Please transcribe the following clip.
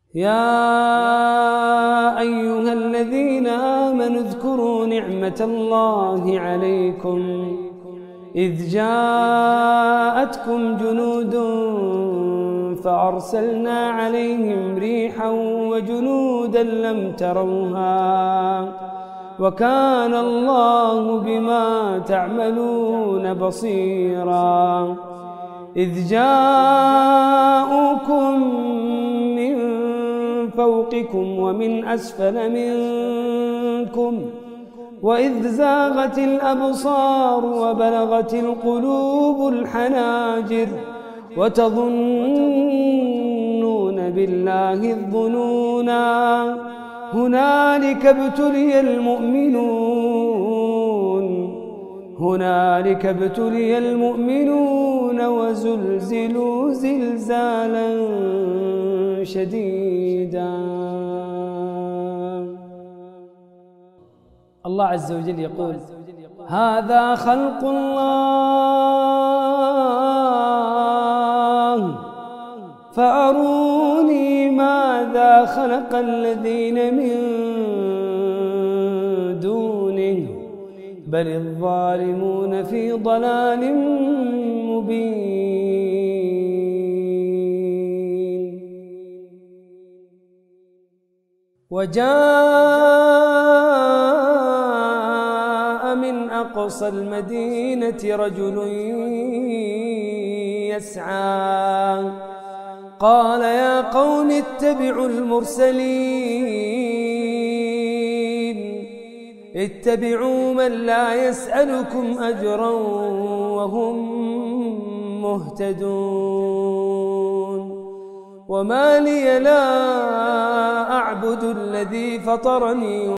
يا أيها الذين آمنوا اذكروا نعمة الله عليكم إذ جاءتكم جنود فأرسلنا عليهم ريحا وجنودا لم تروها وكان الله بما تعملون بصيرا إذ جاءوكم من فوقكم ومن أسفل منكم وإذ زاغت الأبصار وبلغت القلوب الحناجر وتظنون بالله الظنونا هنالك ابتلي المؤمنون وزلزلوا زلزالا شديدا. الله عز وجل يقول: هذا خلق الله فأروني ماذا خلق الذين من دونه بل الظالمون في ضلال مبين. وجاء من أقصى المدينة رجل يسعى قال يا قوم اتبعوا المرسلين اتبعوا من لا يسألكم أجرا وهم مهتدون. وما لي لا أعبد الذي فطرني